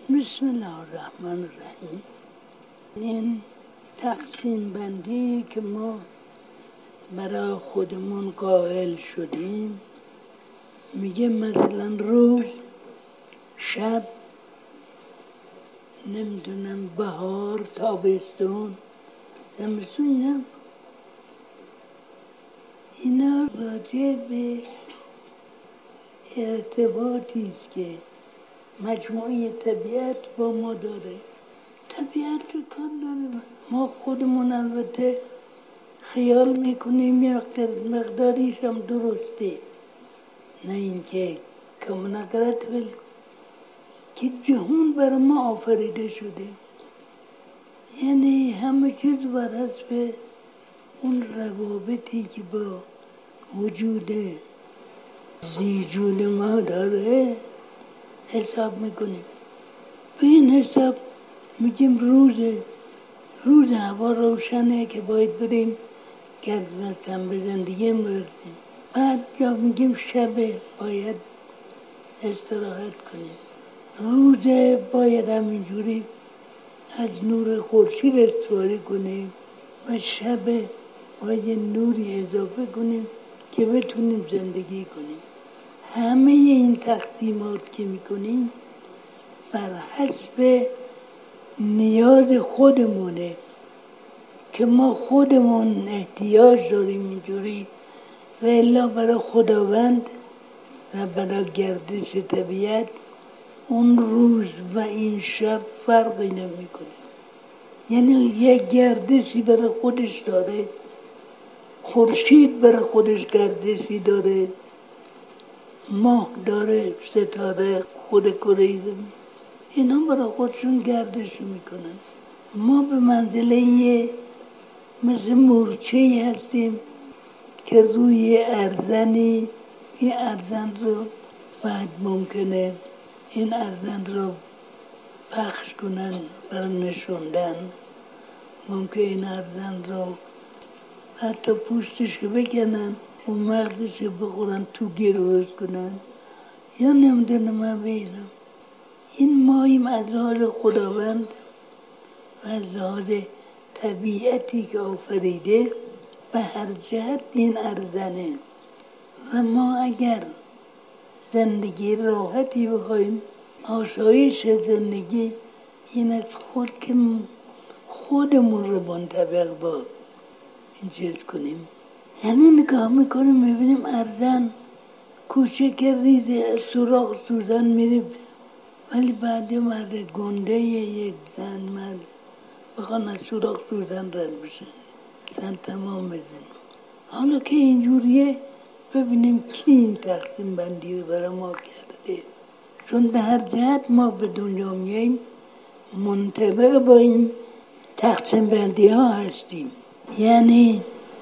بسم الله الرحمن الرحیم. این تقسیم بندی که ما برای خودمون قائل شدیم میگه مثلا روز، شب، نمیدونم بهار، تابستون، زمستون، اینا راجع به ارتباطی است که مجموعه طبیعت با ما داره. طبیعت رو کار داره. ما خودمون البته خیال میکنیم یه مقداریش هم درسته، نه اینکه کاملا غلط، ولی که جهان برای ما آفریده شده، یعنی همه چیز بر حسب اون روابطی که با وجود زیجون ما داره حساب میکنیم. به این حساب میگیم روز هوا روشنه که باید بریم مثلا به زندگی برسیم. بعد یا میگیم شبه باید استراحت کنیم. روز باید همینجوری از نور خورشید استفاده کنیم و شب باید نوری اضافه کنیم که بتونیم زندگی کنیم. همه این تقسیمات که میکنیم بر حسب نیاز خودمونه که ما خودمون احتیاج داریم اینجوری، و الا برای خداوند و برای گردش طبیعت اون روز و این شب فرقی نمیکنه. یعنی یک گردشی برای خودش داره، خورشید برای خودش گردشی داره، ماه داره، ستاره، خود کره زمین، اینا برای خودشون گردش میکنن. ما به منزله مثل مورچه‌ای هستیم که روی ارزنی، این ارزن رو بعد ممکنه این ارزن رو پخش کنن برای نشوندن، ممکنه این ارزن رو حتی پوستش رو بکنن و مغزش رو بخورن تو گروز کنن، یا نمیدونم من بیدم. این ماییم از لحاظ خداوند و از لحاظ طبیعتی که آفریده به هر جهت این ارزنه. و ما اگر زندگی راحتی بخوایم، آسایش زندگی این از خود که خودمون رو منطبق با این چیز کنیم. یعنی نگاه میکنیم میبینیم ارزن کوچک ریزه از سوراخ سوزن میریم، ولی بعد یه مرد گنده یک زن مرد بخوان از سوراخ سوزن رد بشن، زن تمام بزن. حالا که اینجوریه ببینیم کی این تقسیم بندی رو برای ما کرده، چون به هر جهت ما به دنیا میاییم منطبق با این تقسیم بندی ها هستیم. یعنی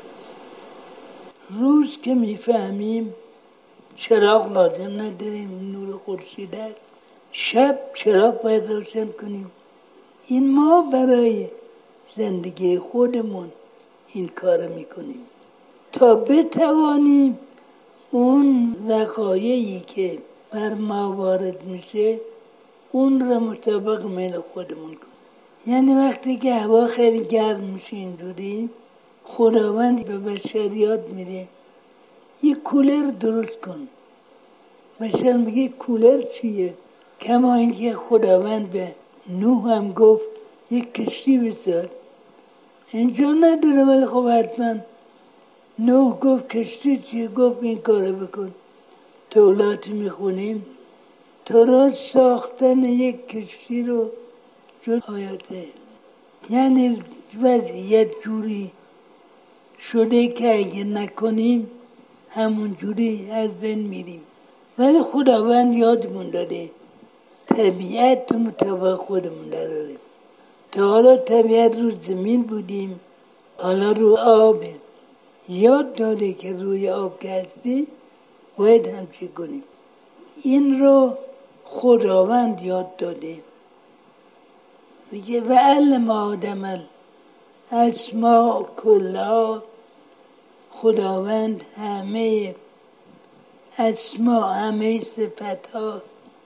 روز که میفهمیم چراغ لازم نداریم، نور خورشید است. شب چراغ باید روشن کنیم. این ما برای زندگی خودمون این کار میکنیم تا بتوانیم اون وقایعی که بر ما وارد میشه اون رو مطابق میل خودمون کنیم. یعنی وقتی که هوا خیلی گرم میشه اینجوری، خداوند به بشریات میده یه کولر درست کن. مثلا میگه کولر چیه؟ کما اینکه خداوند به نوح هم گفت یک کشتی بساز. اینجا نداره، ولی خب حتما نوح گفت کشتی چیه؟ گفت این کاره بکن. تولاتی میخونیم تو ساختن یک کشتی رو جز آیاته. یعنی وضعیت جوری شده که اگه نکنیم همون جوری از بین میریم. ولی خداوند یادمون داده طبیعت مطابق خودمون داره. تا حالا طبیعت رو زمین بودیم، حالا رو آب. یاد داده که روی آب که هستی باید همچی کنیم. این رو خداوند یاد داده. میگه و علم آدم الاسماء کلها. خداوند همه اسما، همه صفت ها،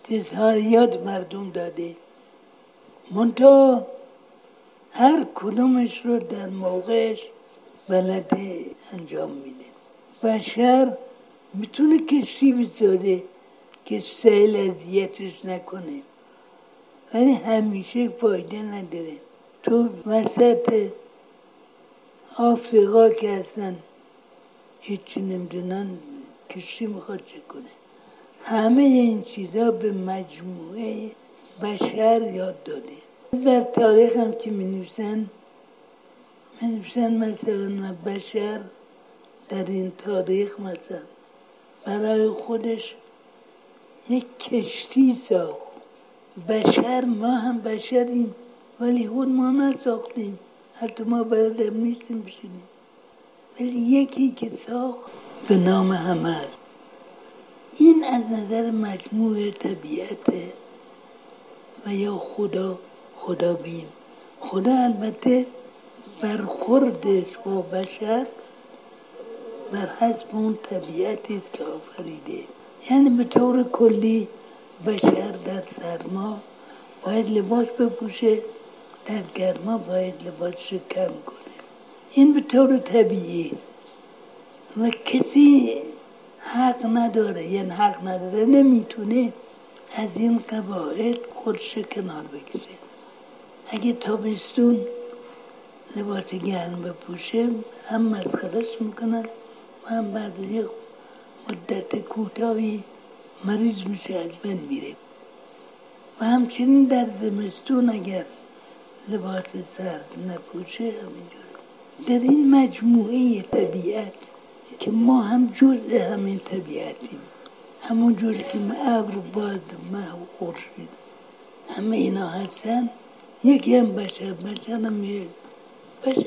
چیزها رو یاد مردم داده، منتها هر کدومش رو در موقعش بلده انجام میده. بشر میتونه کشتی بسازه که سیل اذیتش نکنه، ولی همیشه فایده نداره. تو وسط آفریقا که هستن هیچی نمیدونن، کشتی میخواد چه کنه. همه این چیزا به مجموعه بشر یاد داده. در تاریخ هم که می‌نویسن مثلا بشر در این تاریخ مثلا برای خودش یک کشتی ساخت. بشر، ما هم بشریم ولی خود ما نساختیم، حتی ما بلدم نیستیم بشینیم، ولی یکی که ساخت به نام همه. این از نظر مجموع طبیعته و یا خدا بین. خدا البته برخوردش با بشر بر حسب اون طبیعتی که آفریده. یعنی به طور کلی بشر در سرما باید لباس بپوشه، در گرما باید لباسش کم کنه. این به طور طبیعی و کسی حق نداره، یعنی حق نداره، نمیتونه از این قواعد خودش کنار بکشه. اگه تابستون لباس گرم بپوشه هم مسخره‌اش میکنن و هم بعد یک مدت کوتاهی مریض میشه، از بین میره. و همچنین در زمستون اگر لباس سرد نپوشه همینجور. در این مجموعه طبیعت که ما هم جزء همین طبیعتیم، همون جور که ابر، باد، مه و خورشید همه اینا هستن، یکی هم بشر هم یک بشر،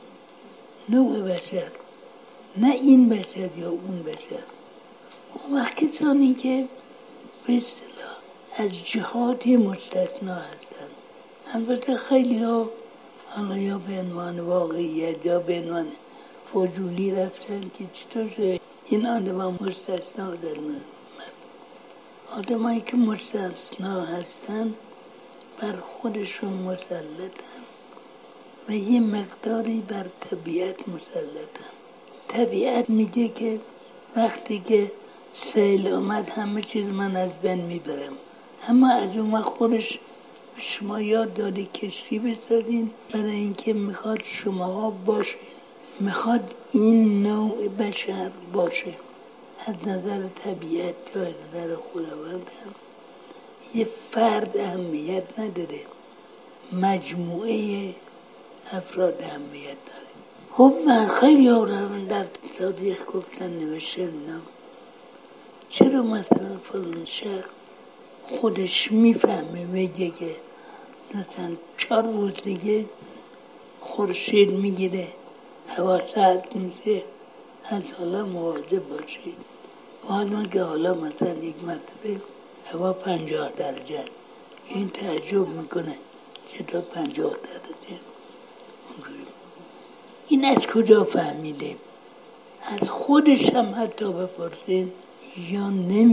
نوع بشر، نه این بشر یا اون بشر. اون وقت کسانی که به اصطلاح از جهاتی مستثنا هستن، البته خیلی ها حالا یا به عنوان واقعیت یا به عنوان فضولی رفتن که چطور این آدم مستثنا در من. آدمایی که مستثنا هستن بر خودشون مسلطن و یه مقداری بر طبیعت مسلطن. طبیعت میگه که وقتی که سیل آمد همه چیز من از بین میبرم، اما از اون خودش به شما یاد داده کشتی بسازین برای اینکه میخواد شما باشین، میخواد این نوع بشر باشه. از نظر طبیعت یا از نظر خداوند هم یه فرد اهمیت نداره، مجموعه افراد اهمیت داره. خب من خیلی آرام در تاریخ گفتن نوشتن چرا مثلا فلان شخص خودش میفهمه میگه که مثلا 4 روز دیگه خورشید میگیره، هوا سرد میشه، از حالا مواظب باشید. حالا که حالا مثلا یک مرتبه هوا 50 درجه، این تعجب میکنه چطور 50 درجه؟ این از کجا فهمیده؟ از خودش هم حتی بپرسید یا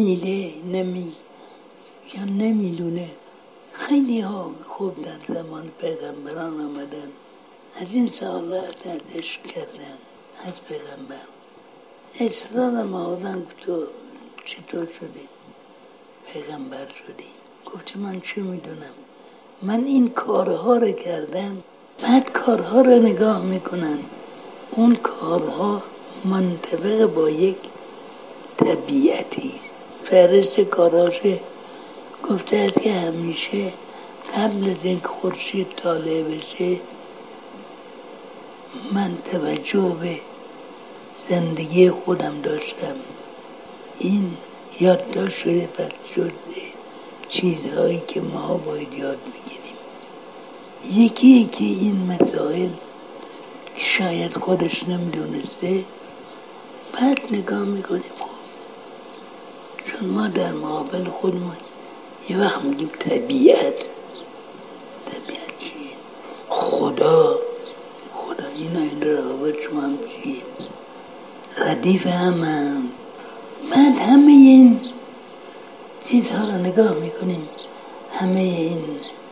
یا نمیدونه. خیلی ها خوب در زمان پیغمبران آمدن از این سوالات ازش کردن، از پیغمبر اصرار ما آدم تو چطور شدی پیغمبر شدی؟ گفتی من چه میدونم، من این کارها رو کردم. بعد کارها رو نگاه میکنن، اون کارها منطبق با یک طبیعتی. فهرست کاراشه گفته است که همیشه قبل از اینکه خورشید طالع بشه من توجه به زندگی خودم داشتم. این یادداشت شده پس شد چیزهایی که ما باید یاد بگیریم. یکی که این مسائل شاید خودش نمیدونسته، بعد نگاه میکنیم خب چون ما در مقابل خودمون یه وقت میگیم طبیعت چیه؟ خدا این روابط شما هم چیه؟ ردیف هم بعد همه این چیزها رو نگاه میکنیم، همه این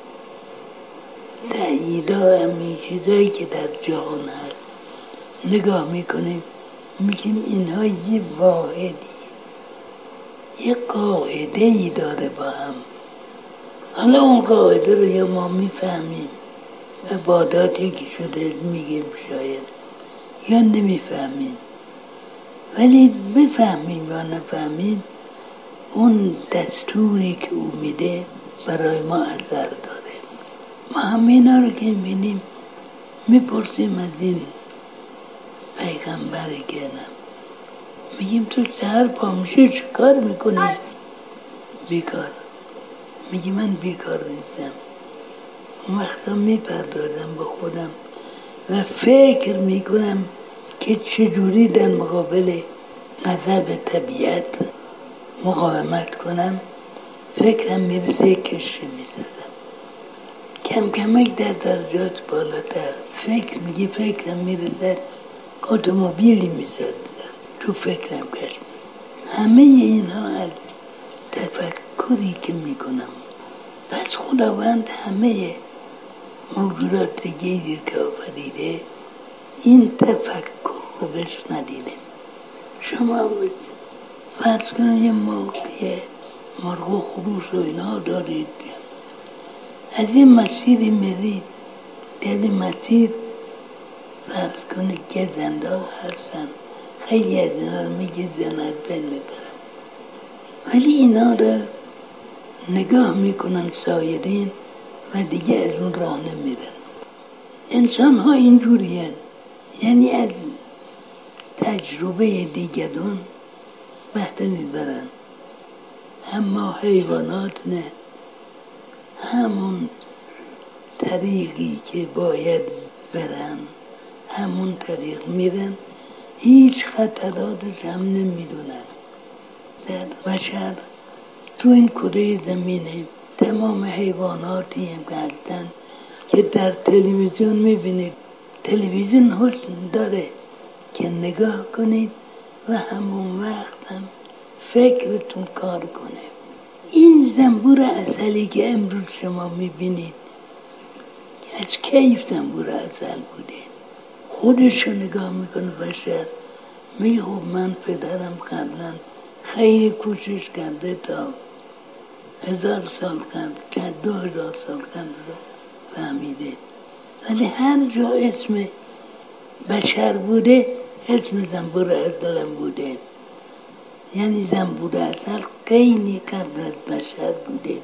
تأییدها، همه چیزهایی که در جهان هست نگاه میکنیم، میگیم اینها یه واحدی، یه قاعده ای داره با هم. حالا اون قاعده رو یا ما میفهمیم، عباداتی که شده میگیم شاید، یا نمیفهمیم. ولی بفهمیم یا نفهمیم، اون دستوری که او میده برای ما اثر داره. ما همینا رو که میبینیم میپرسیم از این پیغمبر گنم، میگیم تو سهر پا میشه چه کار میکنی؟ بیکار. میگی من بیکار نیستم. اون وقتا میپردازم با خودم و فکر میکنم که چجوری در مقابل غضب طبیعت مقاومت کنم. فکرم میرسه کشی میزدم، کم کمک در درجات بالاتر فکرم میرسه اتومبیلی میزدم تو فکرم کشم. همه اینها از تفکری که میکنم. پس خداوند همه موجودات دیگری که آفریده این تفکر رو بهش ندیده. شما فرض کنید یه موقع مرغ و خروس و اینا دارید، از این مسیری میرید، در این مسیر فرض کنید گزنده ها هستن، خیلی از اینا رو میگزن از بین میبرن، ولی اینا رو نگاه میکنن سایرین و دیگه از اون راه نمیرن. انسان ها اینجوری هن. یعنی از تجربه دیگران بهره میبرن، اما حیوانات نه. همون طریقی که باید برن همون طریق میرن، هیچ خطراتش هم نمیدونن. در بشر تو این کره زمینه تمام حیواناتی هم که هستن که در تلویزیون میبینید، تلویزیون حسن داره که نگاه کنید و همون وقت هم فکرتون کار کنه. این زنبور عسلی که امروز شما میبینید از کیف زنبور عسل بوده. خودشو نگاه میکنه بشر، میگه خب من پدرم قبلا خیلی کوشش کرده تا 1000 سال قبل، که 2000 سال قبل فهمیده، ولی هر جا اسم بشر بوده اسم زنبور عسل بوده. یعنی زنبور عسل خیلی قبل از بشر بوده.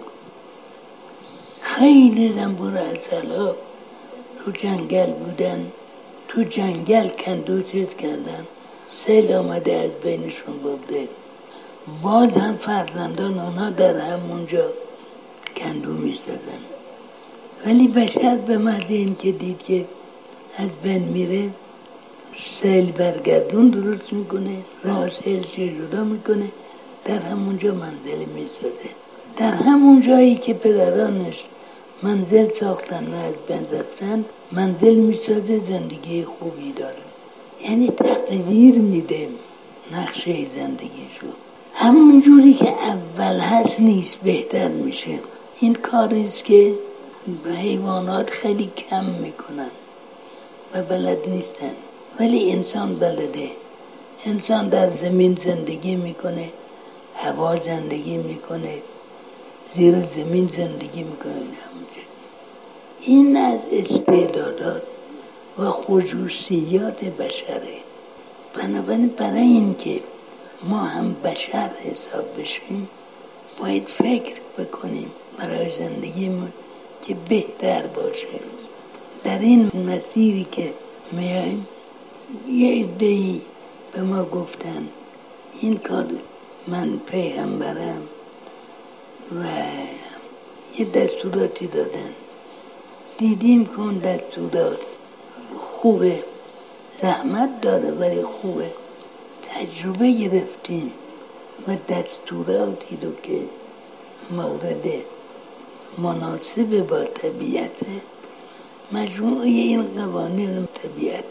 خیلی زنبور عسل ها تو جنگل بودن، تو جنگل کندو چیز کردن، سیل آمده از بینشون برده، بعد هم فرزندان اونا در همونجا کندو می زدن. ولی بشر به محض این که دید که از بین میره، سیل برگردون درست میکنه، راه سیل جدا میکنه، در همونجا منزل میسازه. در همون جایی که پدرانش منزل ساختن و از بین رفتن منزل میسازه، زندگی خوبی داره. یعنی تغییر میده نقشه زندگیشو. همون جوری که اول هست نیست، بهتر میشه. این کاریست که حیوانات خیلی کم میکنن و بلد نیستن، ولی انسان بلده. انسان در زمین زندگی میکنه، هوا زندگی میکنه، زیر زمین زندگی میکنه. این از استعدادات و خصوصیات بشره. بنابراین برای این که ما هم بشر حساب بشیم باید فکر بکنیم برای زندگیمون که بهتر باشه. در این مسیری که میایم یه عده‌ای به ما گفتن این کار من پیغمبرم و یه دستوراتی دادن، دیدیم که اون دستورات خوبه، زحمت داره ولی خوبه. تجربه گرفتیم و دستوراتی رو که مورد مناسب با طبیعت، مجموعه این قوانین طبیعت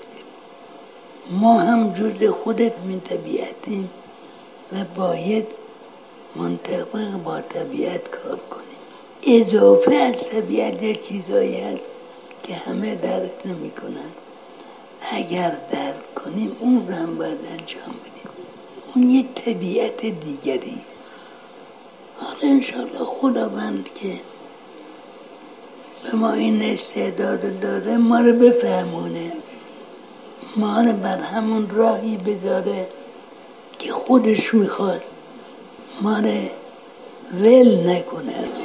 ما هم جز خودت من طبیعتیم و باید منطبق با طبیعت کار کنیم. اضافه از طبیعت یه چیزایی هست که همه درک نمی کنن. اگر درک کنیم اون رو هم باید انجام بدیم. اون یک طبیعت دیگری. حالا انشاءالله خداوند که به ما این استعداد داره ما رو بفهمونه، ما رو بر همون راهی بذاره که خودش میخواد، ما رو ول نکنه.